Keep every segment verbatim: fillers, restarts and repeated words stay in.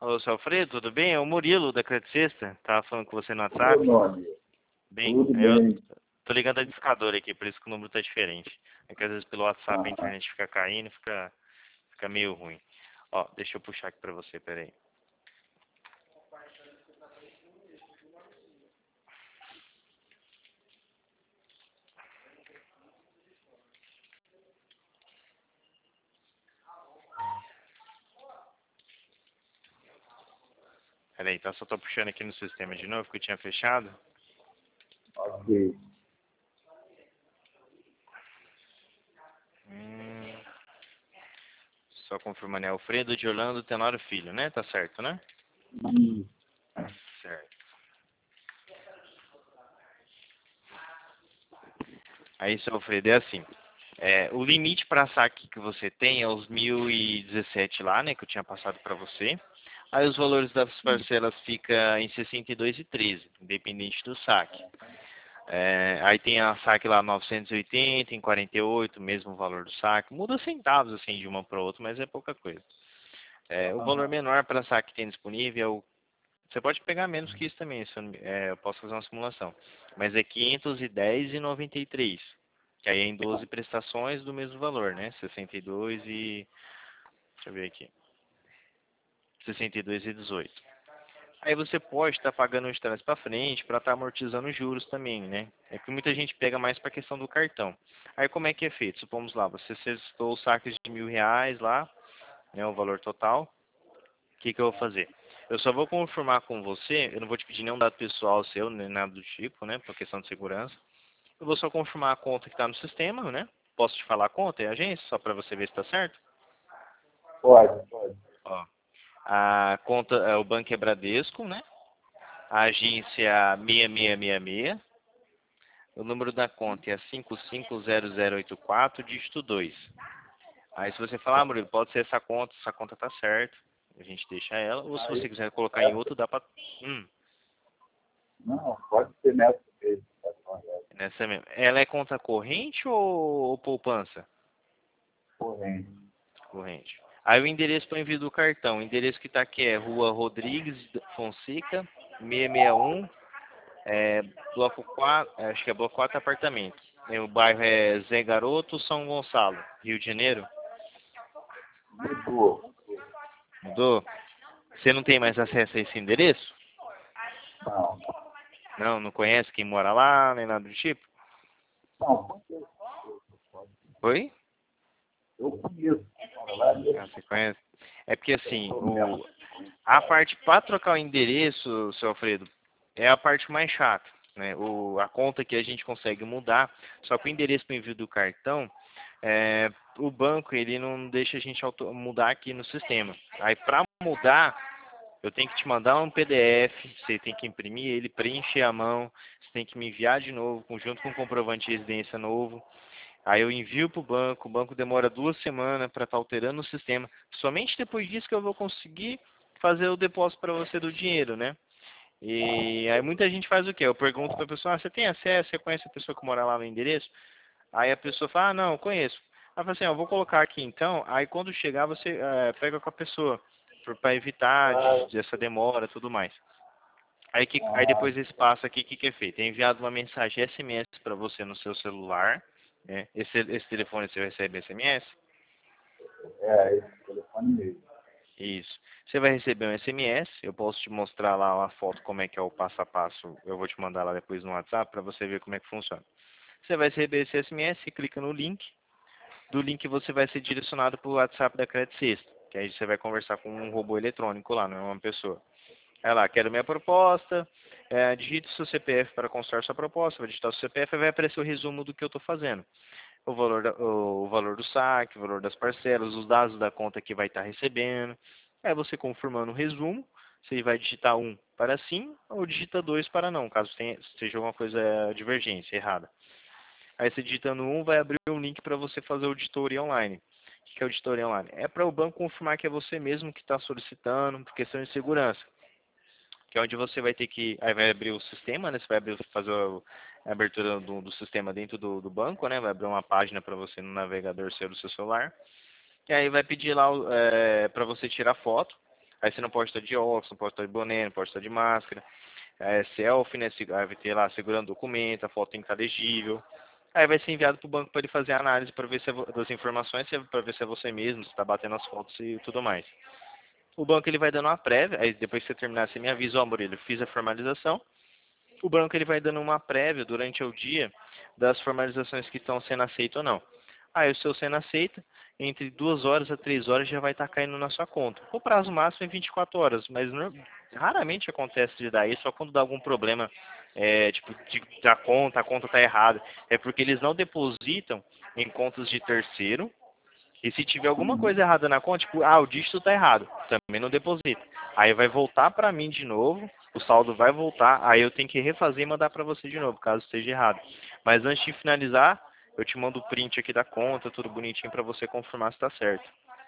Ô, seu Alfredo, tudo bem? É o Murilo da Credit Sexta. Tava falando com você no Ô, WhatsApp. nome, Bem, tudo eu bem. tô ligando a discador aqui, por isso que o número tá diferente. É que às vezes pelo WhatsApp a Ah, internet fica caindo, fica, fica meio ruim. Ó, deixa eu puxar aqui pra você, peraí. Peraí, tá? Só tô puxando aqui no sistema de novo, que eu tinha fechado. ok. Hum, só confirmando, é Alfredo de Orlando Tenório Filho, né? Tá certo, né? Hum, Certo. Aí, seu Alfredo, é assim. É, o limite para saque que você tem é os mil e dezessete lá, né, que eu tinha passado para você. Aí os valores das parcelas ficam em sessenta e dois e treze, independente do saque. É, aí tem a saque lá novecentos e oitenta, em quarenta e oito, mesmo valor do saque. Muda centavos assim de uma para outra, mas é pouca coisa. É, o valor aham. menor para saque que tem disponível é o. Você pode pegar menos que isso também, se eu, não- é, eu posso fazer uma simulação. Mas é quinhentos e dez e noventa e três. Que aí é em doze prestações do mesmo valor, né? sessenta e dois e. Deixa eu ver aqui. sessenta e dois e dezoito. Aí você pode estar pagando os trás para frente para estar amortizando os juros também, né? É que muita gente pega mais para a questão do cartão. Aí como é que é feito? Supomos lá, você cestou os saques de mil reais lá, né? O valor total. O que que eu vou fazer? Eu só vou confirmar com você, eu não vou te pedir nenhum dado pessoal seu, nem nada do tipo, né? Por questão de segurança. Eu vou só confirmar a conta que está no sistema, né? Posso te falar a conta e a agência, só para você ver se está certo? Pode, pode. Ó, a conta, é, o banco é Bradesco, né? A agência seis seis seis seis. O número da conta é cinco cinco zero zero oito quatro, dígito dois. Aí se você falar, ah, Murilo, pode ser essa conta, essa conta tá certa. A gente deixa ela. Ou se Aí, você quiser colocar em essa, outro, dá pra. Hum, não, pode ser nessa mesmo. Tá correto. nessa mesmo. Ela é conta corrente ou, ou poupança? Corrente. Corrente. Aí o endereço para envio do cartão. O endereço que tá aqui é Rua Rodrigues Fonseca, seiscentos e sessenta e um. É, bloco quatro, é, acho que é bloco quatro apartamento. É, o bairro é Zé Garoto, São Gonçalo, Rio de Janeiro. Mudou. Mudou? Você não tem mais acesso a esse endereço? Não, Não, não conhece quem mora lá, nem nada do tipo? não, porque eu Oi? eu conheço. Mora lá Ah, mesmo. você conhece? É porque Eu assim, sou o, mesmo. a parte para trocar o endereço, seu Alfredo, é a parte mais chata, né? O, a conta que a gente consegue mudar, só que o endereço para envio do cartão, é, o banco ele não deixa a gente auto, mudar aqui no sistema. Aí para mudar, eu tenho que te mandar um P D F, você tem que imprimir ele, preencher a mão, você tem que me enviar de novo, junto com um comprovante de residência novo. Aí eu envio para o banco, o banco demora duas semanas para estar alterando o sistema. Somente depois disso que eu vou conseguir fazer o depósito para você do dinheiro, né? E aí muita gente faz o quê? Eu pergunto para a pessoa, ah, você tem acesso? Você conhece a pessoa que mora lá no endereço? Aí a pessoa fala, ah, não, eu conheço. Aí eu falo assim, ó, eu vou colocar aqui então, aí quando chegar você eh, pega com a pessoa, para evitar Ah, de, dessa demora e tudo mais. Aí, que, aí ah, depois desse passo aqui, o que, que é feito? É enviado uma mensagem S M S para você no seu celular, né? Esse, esse telefone você recebe S M S? é, esse telefone mesmo. Isso. Você vai receber um S M S, eu posso te mostrar lá uma foto como é que é o passo a passo, eu vou te mandar lá depois no WhatsApp para você ver como é que funciona. Você vai receber esse S M S, clica no link, do link você vai ser direcionado para o WhatsApp da Credit Sexta, que aí você vai conversar com um robô eletrônico lá, não é uma pessoa. Aí lá, quero minha proposta, é, digite o seu C P F para constar sua proposta, vai digitar o seu C P F e vai aparecer o resumo do que eu estou fazendo. O valor, da, o, o valor do saque, o valor das parcelas, os dados da conta que vai estar recebendo. Aí você confirmando o resumo, você vai digitar um para sim ou digita dois para não, caso tenha, seja alguma coisa divergência, errada. Aí você digitando um, vai abrir um link para você fazer o auditoria online. O que é auditoria online? É para o banco confirmar que é você mesmo que está solicitando, por questão de segurança, que é onde você vai ter que, aí vai abrir o sistema, né? Você vai abrir, fazer a abertura do, do sistema dentro do, do banco, né? Vai abrir uma página para você no navegador seu do seu celular. E aí vai pedir lá é, para você tirar foto. Aí você não pode estar de óculos, não pode estar de boné, não pode estar de máscara. É, selfie, né? se- Aí vai ter lá segurando documento, a foto tem que estar legível. Aí vai ser enviado para o banco para ele fazer a análise para ver se é, vo- das informações, para ver se é você mesmo, se está batendo as fotos e tudo mais. O banco ele vai dando uma prévia, aí depois que você terminar, você me avisa, ó, Murilo, fiz a formalização. O banco ele vai dando uma prévia durante o dia das formalizações que estão sendo aceitas ou não. Aí o seu sendo aceita, entre duas horas a três horas já vai estar caindo na sua conta. O prazo máximo é vinte e quatro horas, mas não- raramente acontece de dar isso, só quando dá algum problema, é, tipo, de, da conta, a conta está errada. É porque eles não depositam em contas de terceiro, e se tiver alguma Uhum. coisa errada na conta, tipo, ah, o dígito está errado, também não deposita. Aí vai voltar para mim de novo, o saldo vai voltar, aí eu tenho que refazer e mandar para você de novo, caso esteja errado. Mas antes de finalizar, eu te mando o print aqui da conta, tudo bonitinho para você confirmar se está certo.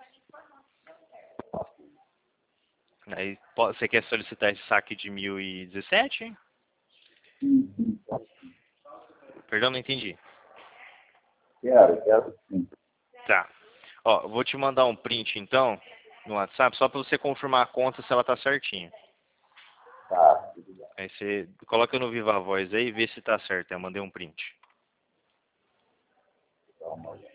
Aí, po- você quer solicitar esse saque de mil e dezessete? Sim, sim, tá. Perdão, não entendi. Quero, quero sim. Tá. Ó, eu vou te mandar um print então no WhatsApp, só para você confirmar a conta se ela tá certinha. Tá, tudo bem. Aí você coloca no Viva Voz aí e vê se tá certo. Eu mandei um print. Dá uma olhada.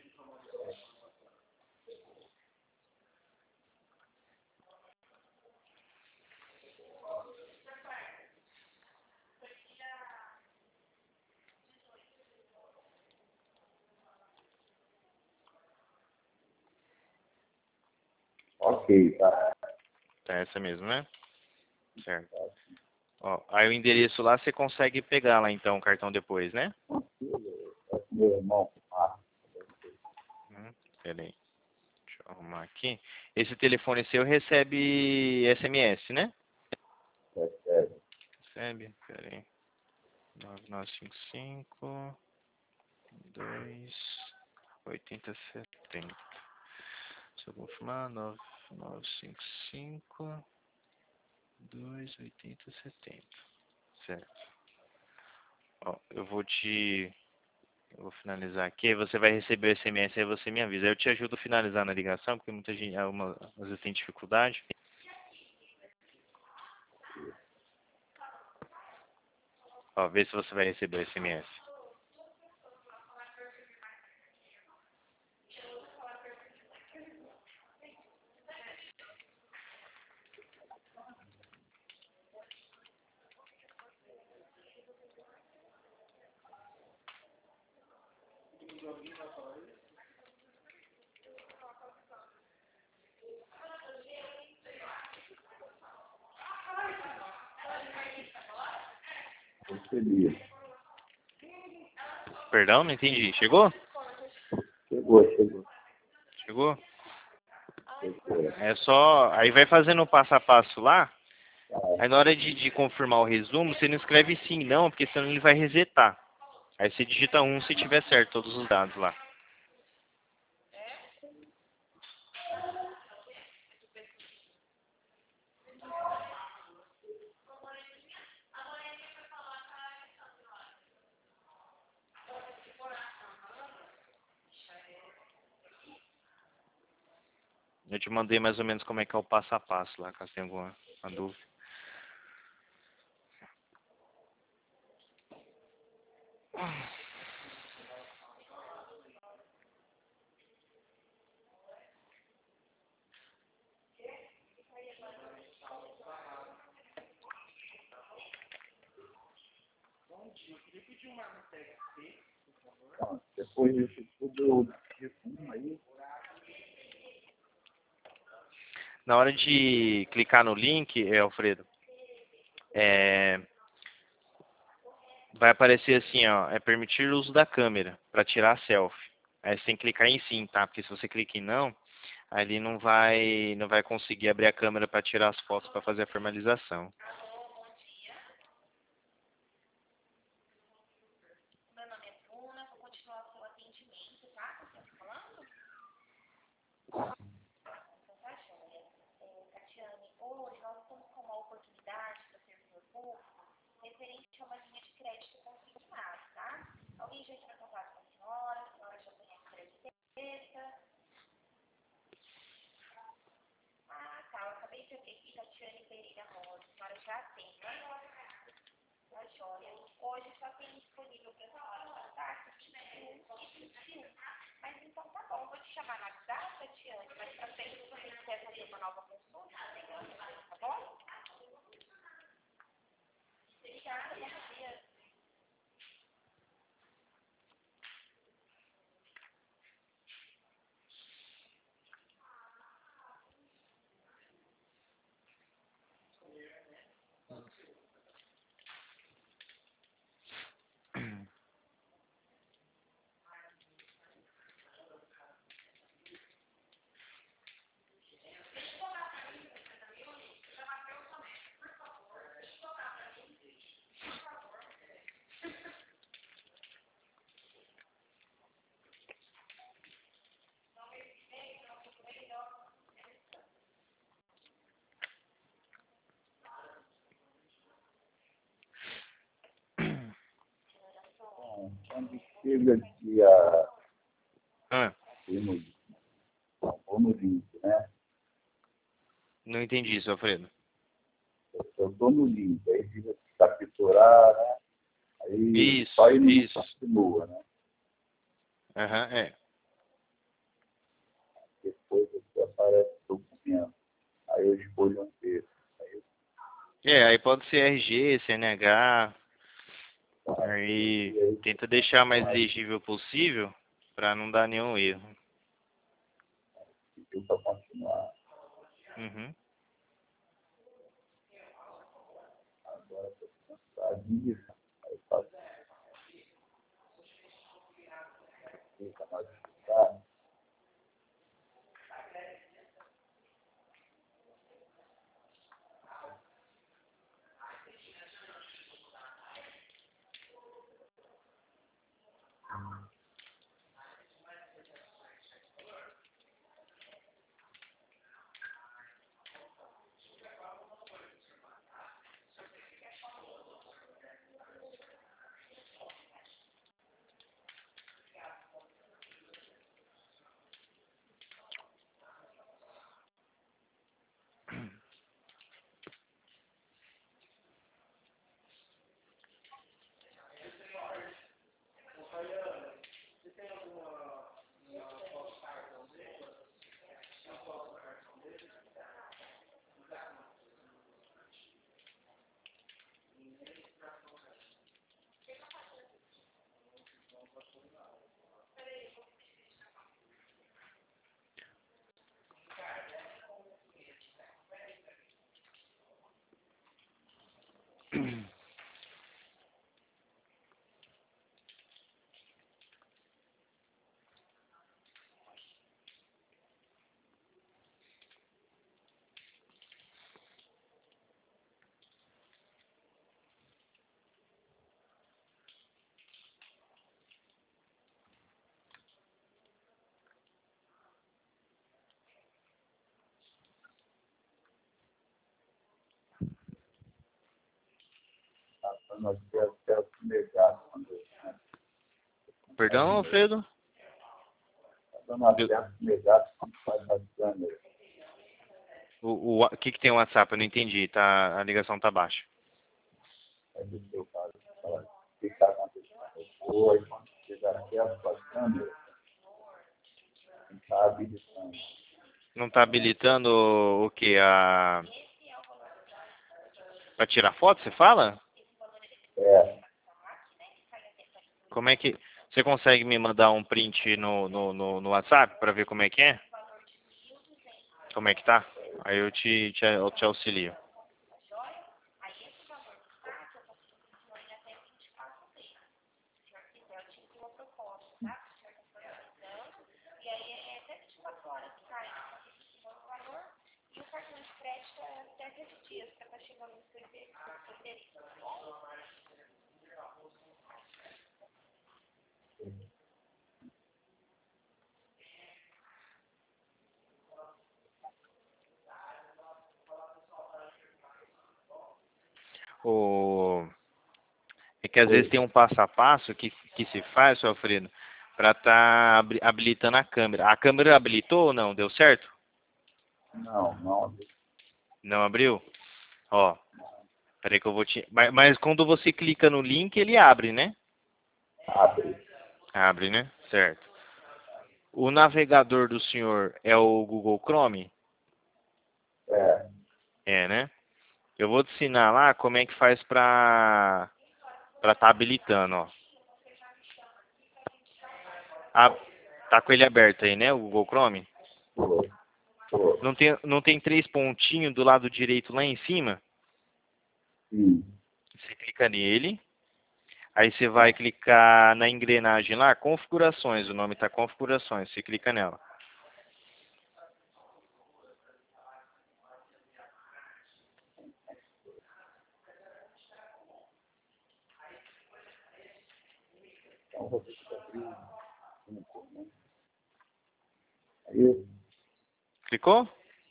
Ok, tá. Tá essa mesmo, né? Certo. Ó, aí o endereço lá você consegue pegar lá então o cartão depois, né? É meu irmão. Ah, Hum, pera aí. Deixa eu arrumar aqui. Esse telefone seu recebe S M S, né? é sério. Recebe, pera aí. nove nove cinco cinco dois oitenta setenta. Deixa eu confirmar. nove nove cinco cinco dois oitenta setenta. Certo. Ó, eu vou te... Eu vou finalizar aqui, aí você vai receber o S M S, aí você me avisa. Eu te ajudo a finalizar na ligação, porque muita gente, alguma- às vezes tem dificuldade. Ó, vê se você vai receber o S M S. Recebi. Perdão, não entendi. Chegou? Chegou, chegou. Chegou? Chegou. É só... Aí vai fazendo o passo a passo lá. Tá, Aí na hora de, de confirmar o resumo, você não escreve sim, não, porque senão ele vai resetar. Aí você digita um se tiver certo todos os dados lá. Eu te mandei mais ou menos como é que é o passo a passo lá, caso tenha alguma alguma dúvida. tá. Depois disso tudo, eu resumo aí. Na hora de clicar no link, é, Alfredo, é, vai aparecer assim, ó, é permitir o uso da câmera para tirar a selfie. Aí você tem que clicar em sim, tá? Porque se você clica em não, ali não vai, não vai conseguir abrir a câmera para tirar as fotos para fazer a formalização. Bom, quando chega dia Ah, aqui no, ou no link, né? não entendi isso, Alfredo. Eu estou no link, aí diz capturar, né? Aí Isso, só ele não isso. continua, né? Aham, é. Depois aqui aparece o documento. Aí eu escolho um texto. Aí É, aí pode ser R G, C N H. eu Aí e aí tenta deixar mais legível possível para não dar nenhum erro. pediu para continuar. Uhum. Agora eu vou começar nisso. Aí faço clica mais digitar. Tá dando aqui até o negado. Quando eu, né? Perdão, Alfredo? Tá dando acesso negado quando faz a câmera. O, o, o que, que tem o WhatsApp? Eu não entendi. Tá, a ligação tá baixa. Aí do seu caso, fala, o que está acontecendo? Oi, quando chegar aqui a sua câmera, não está habilitando. Não tá habilitando o, o que? A... Pra tirar foto, você fala? É, Como é que... Você consegue me mandar um print no, no, no, no WhatsApp para ver como é que é? Como é que tá? Aí eu te, te, eu te auxilio. O... É que às vezes tem um passo a passo que, que se faz, seu Alfredo, para estar tá habilitando a câmera. A câmera habilitou ou não? Deu certo? não, não, Não abriu? Ó, peraí que eu vou te... Mas, mas quando você clica no link, ele abre, né? abre. Abre, né? Certo. O navegador do senhor é o Google Chrome? É, É, né? Eu vou te ensinar lá como é que faz pra pra tá habilitando, ó. Ah, tá com ele aberto aí, né, o Google Chrome? Tô, tô. Não tem, não tem três pontinhos do lado direito lá em cima? Sim. Você clica nele. Aí você vai clicar na engrenagem lá, configurações. O nome tá configurações. Você clica nela. Então, vou ter que abrir um pouco, né? Aí eu, Clicou?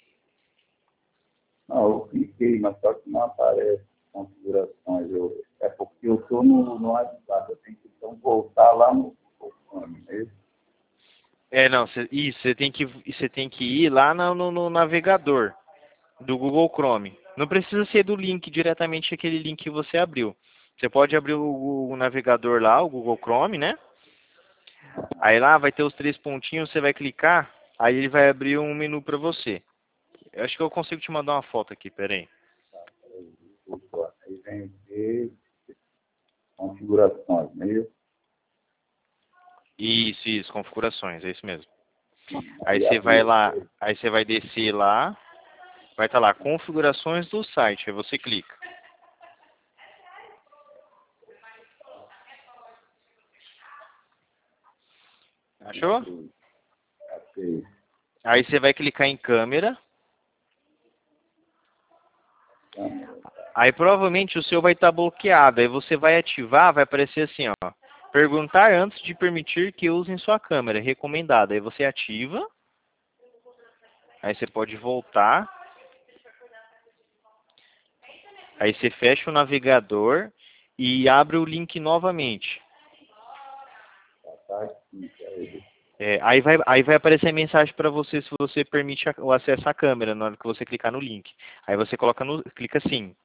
não, eu cliquei, mas só que não aparece configurações. Eu, é porque eu estou no, no WhatsApp. Eu tenho que então voltar lá no telefone, né? É, não. Cê, isso, você tem que, você tem que ir lá no, no, no navegador do Google Chrome. Não precisa ser do link, diretamente aquele link que você abriu. Você pode abrir o, o navegador lá, o Google Chrome, né? Aí lá vai ter os três pontinhos, você vai clicar, aí ele vai abrir um menu para você. Eu acho que eu consigo te mandar uma foto aqui, peraí. Aí vem ver configurações, né? Isso, isso, configurações, é isso mesmo. Aí Aí você vai abriu. lá, aí você vai descer lá, vai estar lá, configurações do site, aí você clica. Achou? Achei. Aí você vai clicar em câmera, Câmera. aí provavelmente o seu vai estar bloqueado, aí você vai ativar, vai aparecer assim, ó, perguntar antes de permitir que usem sua câmera, recomendado. Aí você ativa, aí você pode voltar, aí você fecha o navegador e abre o link novamente. Tá aqui, peraí. É, aí, vai, aí vai aparecer a mensagem para você se você permite a- o acesso à câmera na hora que você clicar no link. Aí você coloca no, clica sim.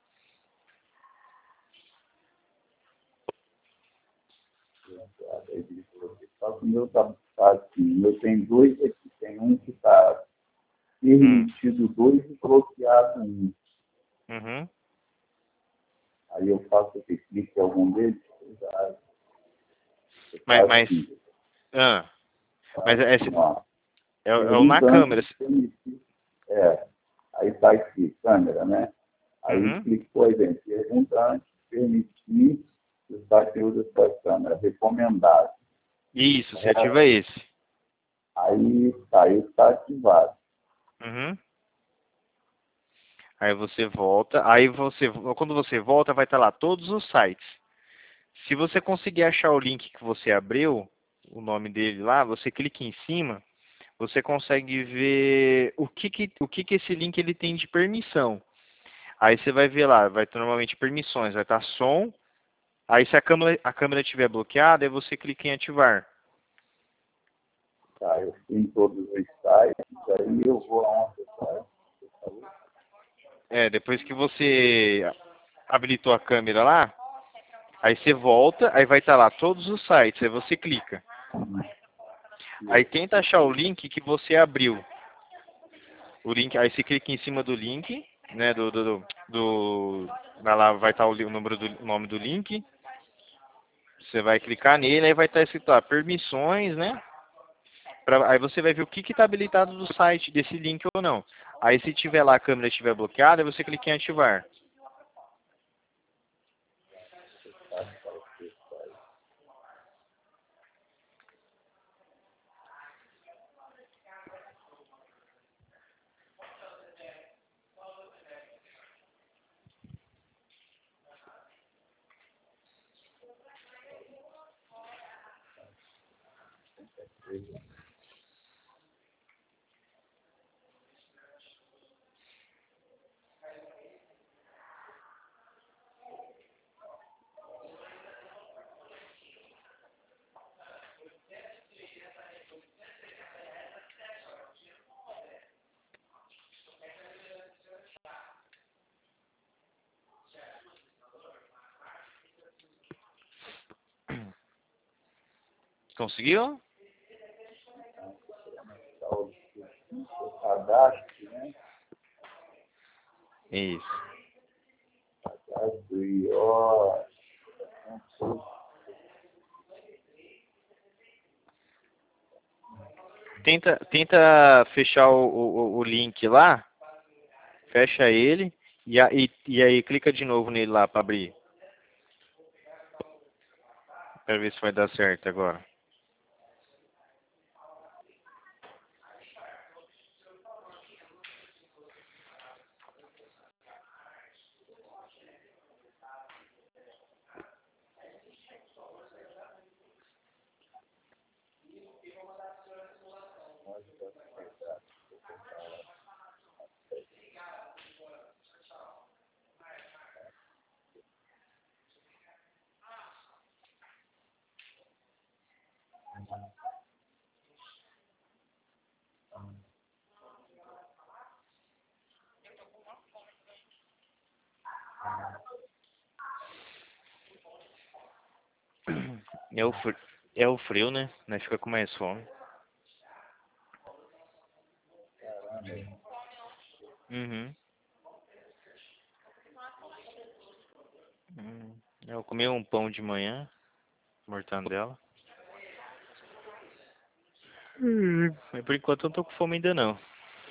Só que o meu tá, tá assim. O meu tem dois aqui. Tem um que está Hum, permitido dois e bloqueado um. uhum. Aí eu faço esse clique em algum deles. Já, Mas, tá mas, assim. ah, Tá mas é, assim, ó. é, é o na Perguntando câmera. se permitir. É. Aí tá aqui, câmera, né? Aí Uhum. clicou aí dentro. Perguntante, permitir que o site usa sua câmera. Recomendado. Isso, você É, ativa esse. aí tá, aí está ativado. Uhum. Aí você volta. Aí você, quando você volta, vai estar lá todos os sites. Se você conseguir achar o link que você abriu, o nome dele lá, você clica em cima, você consegue ver o que que, o que que esse link ele tem de permissão. Aí você vai ver lá, vai ter normalmente permissões, vai estar som. Aí se a câmera, a câmera estiver bloqueada, aí você clica em ativar. Tá, eu fui em todos os sites, aí eu vou aonde tá? É, depois que você habilitou a câmera lá, aí você volta, aí vai estar lá todos os sites, aí você clica. Aí tenta achar o link que você abriu. O link, aí você clica em cima do link, né, do, do, do, do vai lá vai estar o, li- o número do o nome do link. Você vai clicar nele, aí vai estar escrito lá, permissões, né? Pra, aí você vai ver o que está habilitado do site desse link ou não. Aí se tiver lá a câmera estiver bloqueada, aí você clica em ativar. Conseguiu? Tá o o cadastro, né? Isso. Abrir, ó. Tenta, tenta fechar o, o, o link lá. Fecha ele. E, a, e, e aí clica de novo nele lá para abrir. Para ver se vai dar certo agora. É o, frio, é o frio, né? Nós fica com mais fome. Uhum. Hum, Eu comi um pão de manhã, mortandela. Hum, Mas por enquanto eu não tô com fome ainda não.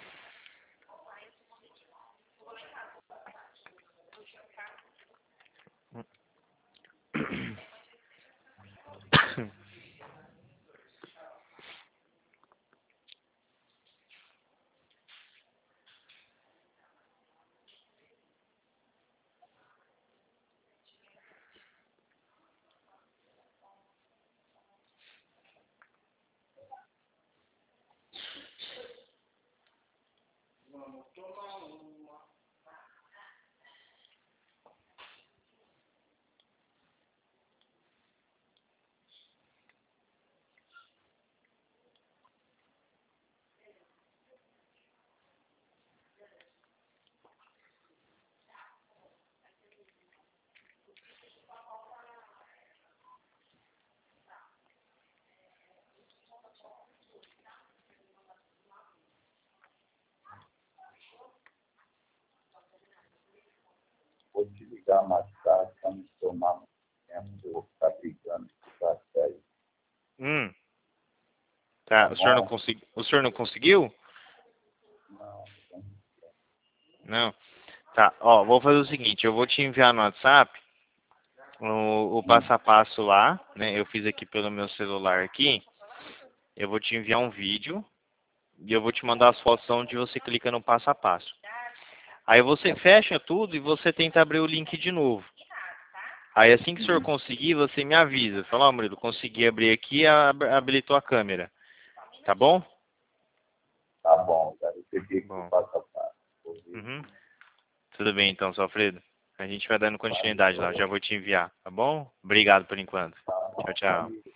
Vou te ligar mais tarde para não tomar muito tempo, eu vou ficar brigando com o aí. Hum, tá. Tá O senhor não bom? consegui... O senhor não conseguiu? Não, não. Não. Tá. Ó, vou fazer o seguinte. Eu vou te enviar no WhatsApp o, o passo a passo lá, né? Eu fiz aqui pelo meu celular aqui. Eu vou te enviar um vídeo e eu vou te mandar as fotos onde você clica no passo a passo. Aí você fecha tudo e você tenta abrir o link de novo. Aí assim que o senhor conseguir, você me avisa. Fala, ó, Murilo, consegui abrir aqui e ab- habilitou a câmera. Tá bom? Tá bom, cara. Eu peguei que eu Bom. faço a parte. Vou ver. Uhum. Tudo bem então, seu Alfredo. A gente vai dando continuidade lá. Eu já vou te enviar, tá bom? Obrigado por enquanto. Tchau, tchau.